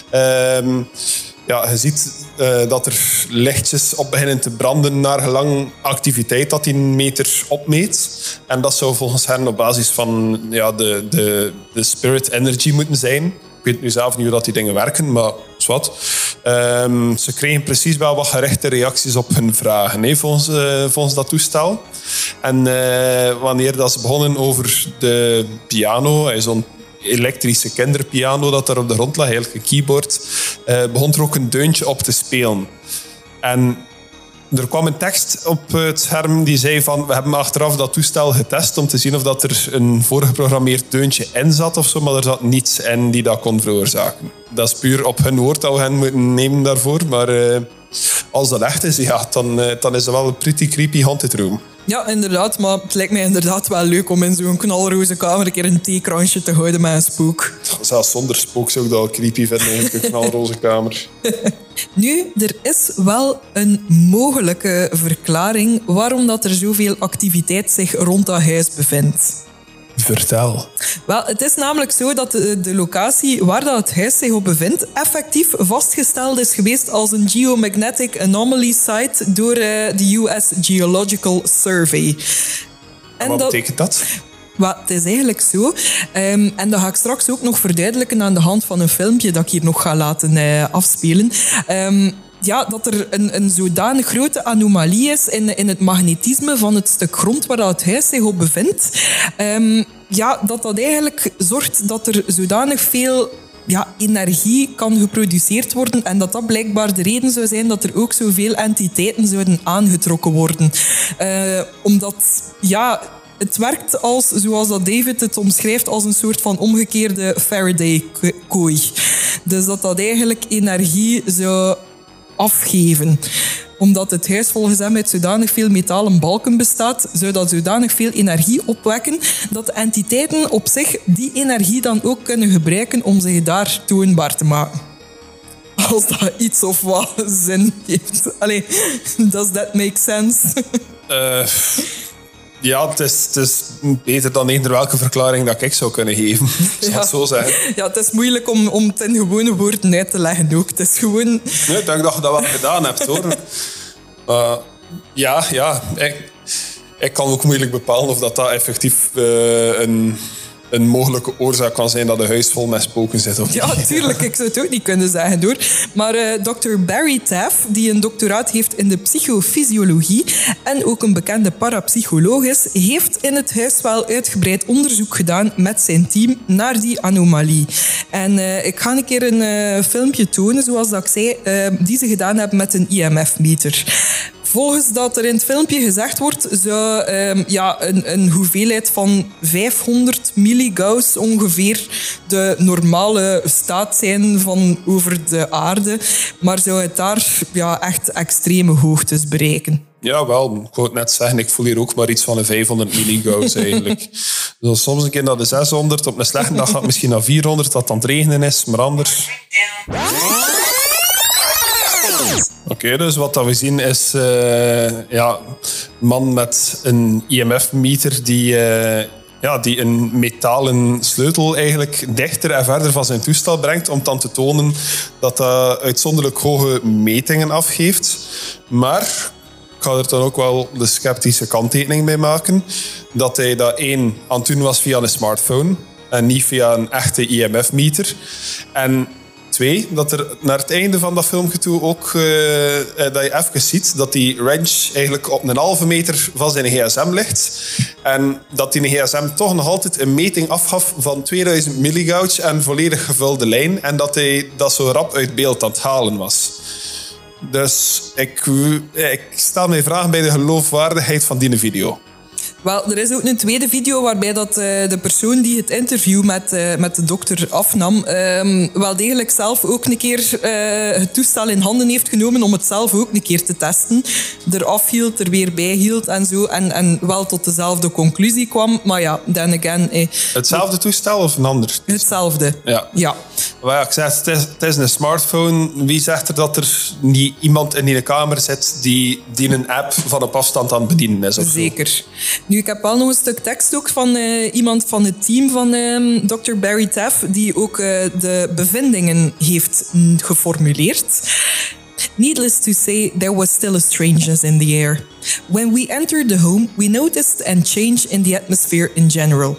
Je ziet dat er lichtjes op beginnen te branden naar gelang activiteit dat die meter opmeet. En dat zou volgens hen op basis van de spirit energy moeten zijn. Ik weet nu zelf niet hoe dat die dingen werken, maar is wat. Ze kregen precies wel wat gerichte reacties op hun vragen, volgens dat toestel. En wanneer dat ze begonnen over de piano, zo'n elektrische kinderpiano dat daar op de grond lag, eigenlijk een keyboard, begon er ook een deuntje op te spelen. En er kwam een tekst op het scherm die zei van, we hebben achteraf dat toestel getest om te zien of dat er een voorgeprogrammeerd deuntje in zat of zo, maar er zat niets in die dat kon veroorzaken. Dat is puur op hun woord dat we hen moeten nemen daarvoor, maar als dat echt is, dan is het wel een pretty creepy haunted room. Ja, inderdaad, maar het lijkt mij inderdaad wel leuk om in zo'n knalroze kamer een keer een theekransje te houden met een spook. Zelfs zonder spook zou ik dat al creepy vinden, eigenlijk, een knalroze kamer. Nu, er is wel een mogelijke verklaring waarom dat er zoveel activiteit zich rond dat huis bevindt. Vertel. Wel, het is namelijk zo dat de locatie waar dat het huis zich op bevindt effectief vastgesteld is geweest als een geomagnetic anomaly site door de US Geological Survey. En wat betekent dat? Wel, het is eigenlijk zo. En dat ga ik straks ook nog verduidelijken aan de hand van een filmpje dat ik hier nog ga laten afspelen. Ja, dat er een zodanig grote anomalie is in het magnetisme van het stuk grond waar het huis zich op bevindt. Ja, dat eigenlijk zorgt dat er zodanig veel energie kan geproduceerd worden en dat blijkbaar de reden zou zijn dat er ook zoveel entiteiten zouden aangetrokken worden. Omdat, het werkt als, zoals dat David het omschrijft, als een soort van omgekeerde Faraday-kooi. Dus dat eigenlijk energie zou afgeven. Omdat het huis volgens hem uit zodanig veel metalen balken bestaat, zou dat zodanig veel energie opwekken dat de entiteiten op zich die energie dan ook kunnen gebruiken om zich daar toonbaar te maken. Als dat iets of wat zin heeft. Allee, does that make sense? Ja, het is beter dan eender welke verklaring dat ik zou kunnen geven. Ik zal het zo zeggen. Ja, het is moeilijk om het in gewone woorden uit te leggen ook. Het is gewoon... Nee, ik denk dat je dat wel gedaan hebt, hoor. Ik kan ook moeilijk bepalen of dat effectief een mogelijke oorzaak kan zijn dat een huis vol met spoken zit. Of ja, tuurlijk. Ik zou het ook niet kunnen zeggen, hoor. Maar Dr. Barry Taff, die een doctoraat heeft in de psychofysiologie en ook een bekende parapsycholoog is, heeft in het huis wel uitgebreid onderzoek gedaan met zijn team naar die anomalie. En ik ga een keer een filmpje tonen, zoals dat ik zei, die ze gedaan hebben met een IMF-meter. Volgens dat er in het filmpje gezegd wordt, zou een hoeveelheid van 500 milligauss ongeveer de normale staat zijn van over de aarde. Maar zou het daar echt extreme hoogtes bereiken? Ja, wel. Ik wou het net zeggen, ik voel hier ook maar iets van een 500 milligauss eigenlijk. Dus soms een keer naar de 600, op een slechte dag gaat het misschien naar 400, dat dan het regenen is, maar anders... Oké, dus wat we zien is een man met een IMF-meter die een metalen sleutel eigenlijk dichter en verder van zijn toestel brengt om dan te tonen dat dat uitzonderlijk hoge metingen afgeeft. Maar ik ga er dan ook wel de sceptische kanttekening bij maken dat hij dat aan het doen was via een smartphone en niet via een echte IMF-meter. En 2, dat er naar het einde van dat filmpje toe ook dat je even ziet dat die range eigenlijk op een halve meter van zijn gsm ligt. En dat die gsm toch nog altijd een meting afgaf van 2000 milligauss en volledig gevulde lijn. En dat hij dat zo rap uit beeld aan het halen was. Dus ik stel mij vragen bij de geloofwaardigheid van die video. Wel, er is ook een tweede video waarbij dat de persoon die het interview met de dokter afnam wel degelijk zelf ook een keer het toestel in handen heeft genomen om het zelf ook een keer te testen. Er afhield, er weer bijhield en zo. En wel tot dezelfde conclusie kwam. Maar ja, then again... Hetzelfde toestel of een ander? Hetzelfde, ja. Maar ja, ik zeg, het is een smartphone. Wie zegt er dat er niet iemand in die kamer zit die een app van op afstand aan het bedienen is? Zeker. Nu, ik heb wel nog een stuk tekst ook van iemand van het team van Dr. Barry Taff, die ook de bevindingen heeft geformuleerd. Needless to say, there was still a strangeness in the air. When we entered the home, we noticed a change in the atmosphere in general.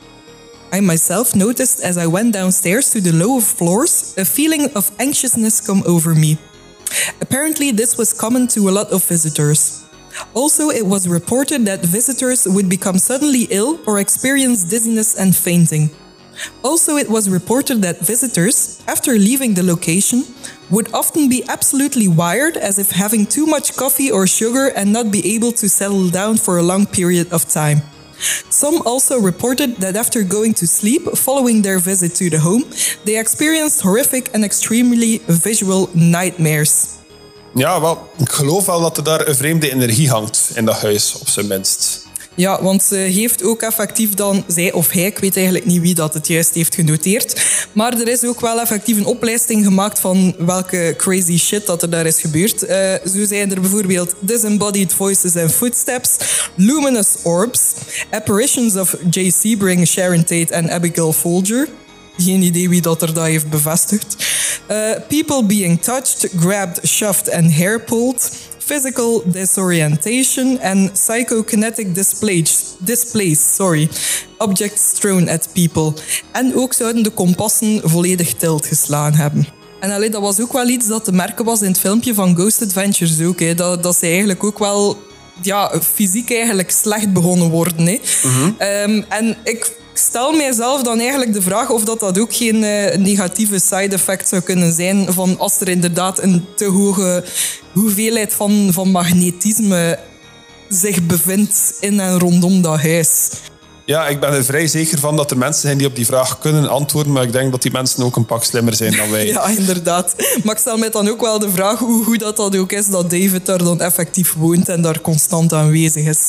I myself noticed as I went downstairs to the lower floors, a feeling of anxiousness come over me. Apparently, this was common to a lot of visitors. Also, it was reported that visitors would become suddenly ill or experience dizziness and fainting. Also, it was reported that visitors, after leaving the location, would often be absolutely wired as if having too much coffee or sugar and not be able to settle down for a long period of time. Some also reported that after going to sleep following their visit to the home, they experienced horrific and extremely visual nightmares. Ja, wel, ik geloof wel dat er daar een vreemde energie hangt in dat huis, op zijn minst. Ja, want ze heeft ook effectief dan, zij of hij, ik weet eigenlijk niet wie dat het juist heeft genoteerd, maar er is ook wel effectief een oplijsting gemaakt van welke crazy shit dat er daar is gebeurd. Zo zijn er bijvoorbeeld disembodied voices and footsteps, luminous orbs, apparitions of Jay Sebring, Sharon Tate en Abigail Folger. Geen idee wie dat er dat heeft bevestigd. People being touched, grabbed, shoved and hair pulled. Physical disorientation en psychokinetic displays. Objects thrown at people. En ook zouden de kompassen volledig tilt geslaan hebben. En dat was ook wel iets dat te merken was in het filmpje van Ghost Adventures ook. Hè. Dat ze eigenlijk ook wel fysiek eigenlijk slecht begonnen worden. Hè. Mm-hmm. En ik stel mijzelf dan eigenlijk de vraag of dat ook geen negatieve side effect zou kunnen zijn van als er inderdaad een te hoge hoeveelheid van magnetisme zich bevindt in en rondom dat huis. Ja, ik ben er vrij zeker van dat er mensen zijn die op die vraag kunnen antwoorden, maar ik denk dat die mensen ook een pak slimmer zijn dan wij. Ja, inderdaad. Maar ik stel mij dan ook wel de vraag hoe goed dat ook is dat David daar dan effectief woont en daar constant aanwezig is.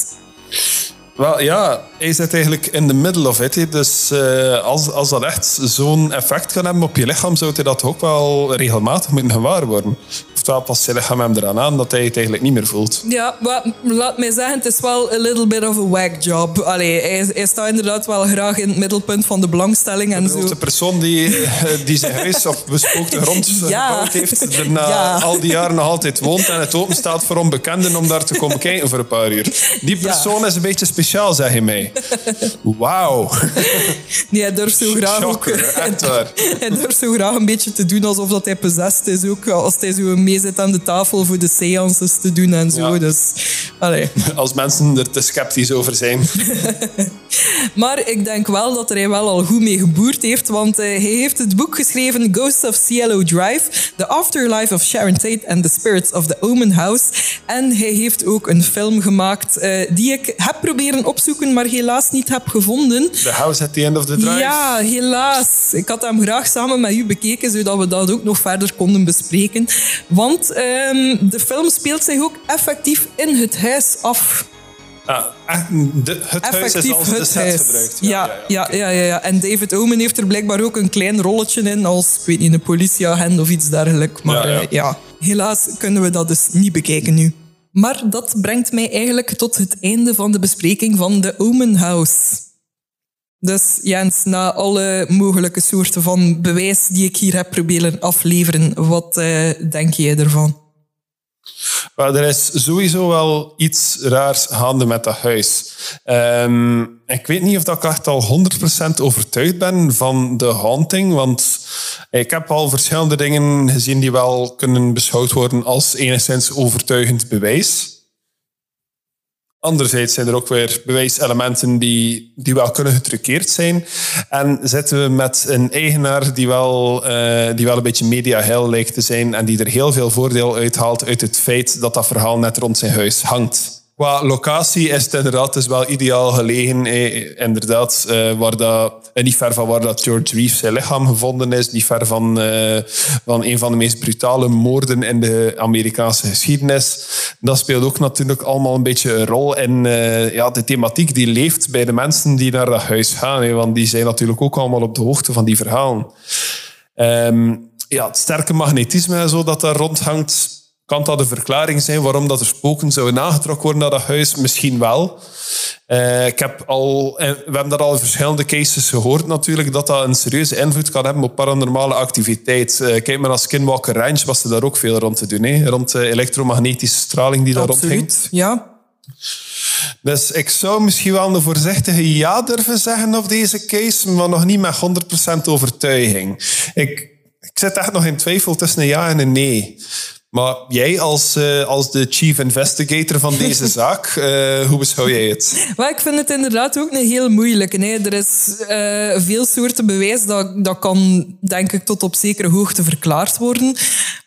Wel ja, hij zit eigenlijk in the middle of it. He. Dus als dat echt zo'n effect kan hebben op je lichaam, zou hij dat ook wel regelmatig moeten gewaar worden. Oftewel past zijn lichaam hem eraan aan dat hij het eigenlijk niet meer voelt. Ja, maar laat mij zeggen, het is wel a little bit of a whack job. Allee, hij staat inderdaad wel graag in het middelpunt van de belangstelling. En zo. De persoon die zijn huis op bespookte grond gebouwd heeft, daarna al die jaren nog altijd woont en het open staat voor onbekenden om daar te komen kijken voor een paar uur. Die persoon is een beetje speciaal, zeg je mij. Wauw. Nee, hij durft zo graag ook... Hij durft zo graag een beetje te doen alsof dat hij possessed is. Ook als hij zo mee zit aan de tafel voor de seances te doen en zo. Ja. Dus, als mensen er te sceptisch over zijn. Maar ik denk wel dat hij wel al goed mee geboerd heeft, want hij heeft het boek geschreven Ghosts of Cielo Drive, The Afterlife of Sharon Tate and the Spirits of the Omen House. En hij heeft ook een film gemaakt die ik heb proberen opzoeken, maar helaas niet heb gevonden. The House at the End of the Drive? Ja, helaas. Ik had hem graag samen met u bekeken, zodat we dat ook nog verder konden bespreken. Want de film speelt zich ook effectief in het huis af. Het huis is als de set gebruikt. Ja. En David Omen heeft er blijkbaar ook een klein rolletje in als, ik weet niet, een politieagent of iets dergelijks. Maar helaas kunnen we dat dus niet bekijken nu. Maar dat brengt mij eigenlijk tot het einde van de bespreking van The Omen House. Dus Jens, na alle mogelijke soorten van bewijs die ik hier heb proberen afleveren, wat denk jij ervan? Maar er is sowieso wel iets raars gaande met dat huis. Ik weet niet of ik echt al 100% overtuigd ben van de haunting, want ik heb al verschillende dingen gezien die wel kunnen beschouwd worden als enigszins overtuigend bewijs. Anderzijds zijn er ook weer bewijselementen die wel kunnen getruckeerd zijn. En zitten we met een eigenaar die wel een beetje media-hell lijkt te zijn en die er heel veel voordeel uithaalt uit het feit dat dat verhaal net rond zijn huis hangt. Qua locatie is het inderdaad dus wel ideaal gelegen. Inderdaad, niet ver van waar dat George Reeves zijn lichaam gevonden is. Niet ver van een van de meest brutale moorden in de Amerikaanse geschiedenis. Dat speelt ook natuurlijk allemaal een beetje een rol in de thematiek die leeft bij de mensen die naar dat huis gaan. Want die zijn natuurlijk ook allemaal op de hoogte van die verhalen. Het sterke magnetisme en zo dat daar rondhangt, kan dat een verklaring zijn waarom dat er spoken zouden aangetrokken worden naar dat huis? Misschien wel. We hebben daar al verschillende cases gehoord natuurlijk, dat een serieuze invloed kan hebben op paranormale activiteit. Kijk maar naar Skinwalker Ranch, was er daar ook veel rond te doen. Hè? Rond de elektromagnetische straling die daar rondhing. Ja. Dus ik zou misschien wel een voorzichtige ja durven zeggen op deze case, maar nog niet met 100% overtuiging. Ik zit echt nog in twijfel tussen een ja en een nee. Maar jij als de chief investigator van deze zaak, hoe beschouw jij het? Well, ik vind het inderdaad ook een heel moeilijke. Hè. Er is veel soorten bewijs dat kan, denk ik, tot op zekere hoogte verklaard worden.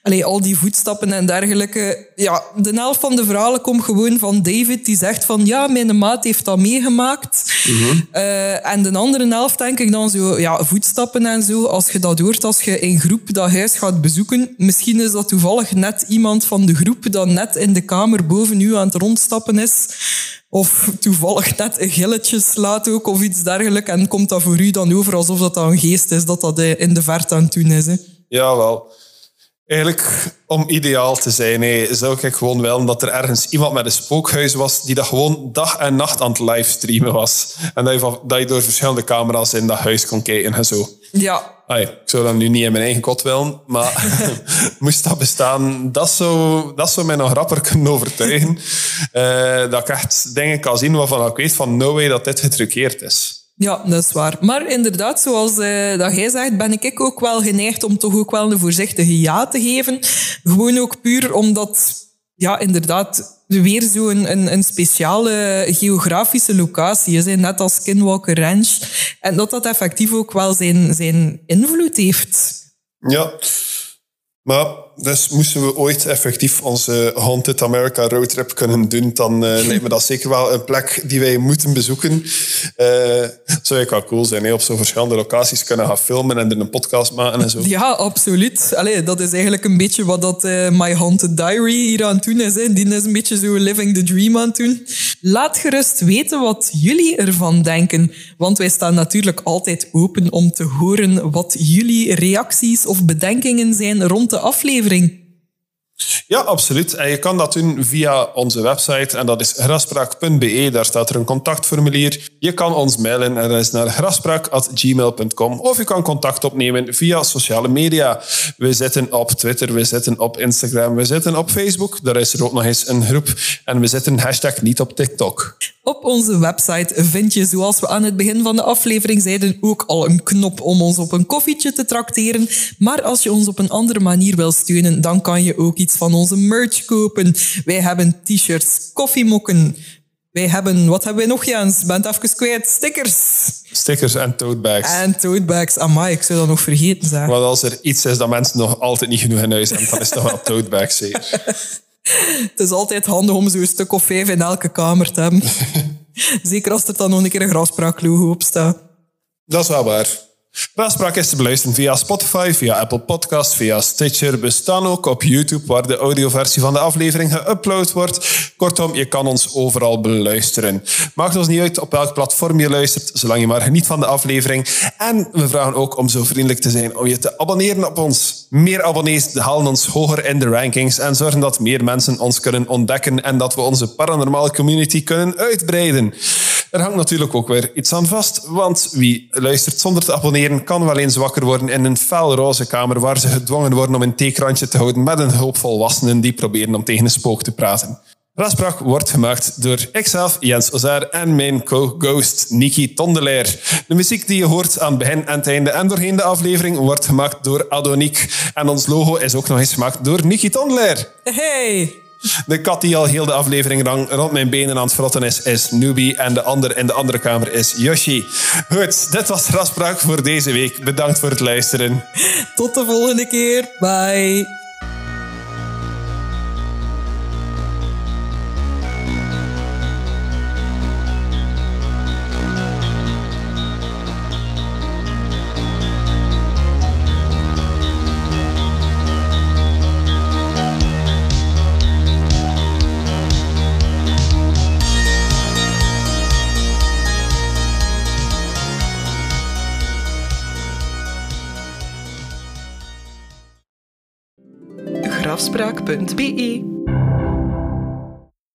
al die voetstappen en dergelijke. Ja, de helft van de verhalen komt gewoon van David, die zegt van, ja, mijn maat heeft dat meegemaakt. En de andere helft denk ik dan zo, ja, voetstappen en zo. Als je dat hoort, als je in groep dat huis gaat bezoeken, misschien is dat toevallig net iemand van de groep dat net in de kamer boven u aan het rondstappen is. Of toevallig net een gilletje slaat ook, of iets dergelijks. En komt dat voor u dan over alsof dat een geest is, dat in de verte aan het doen is. Hè? Jawel. Eigenlijk, om ideaal te zijn, zou ik gewoon willen dat er ergens iemand met een spookhuis was die dat gewoon dag en nacht aan het livestreamen was. En dat je door verschillende camera's in dat huis kon kijken en zo. Ja. Ik zou dat nu niet in mijn eigen kot willen, maar moest dat bestaan, dat zou mij nog rapper kunnen overtuigen. Dat ik echt dingen kan zien waarvan ik weet van no way dat dit getruckeerd is. Ja, dat is waar. Maar inderdaad, zoals dat jij zegt, ben ik ook wel geneigd om toch ook wel een voorzichtige ja te geven. Gewoon ook puur omdat, ja, inderdaad, weer zo'n een speciale geografische locatie is, net als Skinwalker Ranch. En dat effectief ook wel zijn invloed heeft. Ja, maar dus moesten we ooit effectief onze Haunted America roadtrip kunnen doen, dan lijkt me dat zeker wel een plek die wij moeten bezoeken. Zou ik wel cool zijn, op zo'n verschillende locaties kunnen gaan filmen en er een podcast maken en zo. Ja, absoluut. Allee, dat is eigenlijk een beetje wat dat My Haunted Diary hier aan het doen is. Hè. Die is een beetje zo living the dream aan het doen. Laat gerust weten wat jullie ervan denken. Want wij staan natuurlijk altijd open om te horen wat jullie reacties of bedenkingen zijn rond de aflevering. Ja, absoluut. En je kan dat doen via onze website en dat is graspraak.be. Daar staat er een contactformulier. Je kan ons mailen en dat is naar graspraak@gmail.com. Of je kan contact opnemen via sociale media. We zitten op Twitter, we zitten op Instagram, we zitten op Facebook. Daar is er ook nog eens een groep. En we zitten #niet op TikTok. Op onze website vind je, zoals we aan het begin van de aflevering zeiden, ook al een knop om ons op een koffietje te trakteren. Maar als je ons op een andere manier wil steunen, dan kan je ook iets van onze merch kopen. Wij hebben t-shirts, koffiemokken. Wij hebben, wat hebben wij nog, Jens? Ben het even kwijt. Stickers. Stickers en totebags. En totebags. Amai, ik zou dat nog vergeten zijn. Want als er iets is dat mensen nog altijd niet genoeg in huis hebben, dan is het toch wel totebags zeker. Het is altijd handig om zo'n stuk of 5 in elke kamer te hebben. Zeker als er dan nog een keer een Graspraak-logo op staat. Dat is wel waar. Graspraak is te beluisteren via Spotify, via Apple Podcasts, via Stitcher. We staan ook op YouTube, waar de audioversie van de aflevering geüpload wordt. Kortom, je kan ons overal beluisteren. Maakt ons niet uit op welk platform je luistert, zolang je maar geniet van de aflevering. En we vragen ook om zo vriendelijk te zijn om je te abonneren op ons. Meer abonnees halen ons hoger in de rankings en zorgen dat meer mensen ons kunnen ontdekken en dat we onze paranormale community kunnen uitbreiden. Er hangt natuurlijk ook weer iets aan vast, want wie luistert zonder te abonneren kan wel eens wakker worden in een felroze kamer waar ze gedwongen worden om een theekrantje te houden met een hoop volwassenen die proberen om tegen een spook te praten. Graspraak wordt gemaakt door ikzelf, Jens Ozaar, en mijn co-ghost, Niki Tondelaer. De muziek die je hoort aan het begin en het einde en doorheen de aflevering wordt gemaakt door Adoniek. En ons logo is ook nog eens gemaakt door Niki Tondelaer. Hey! De kat die al heel de aflevering rond mijn benen aan het frotten is Newbie. En de ander in de andere kamer is Yoshi. Goed, dit was Graspraak voor deze week. Bedankt voor het luisteren. Tot de volgende keer. Bye. Graspraak.be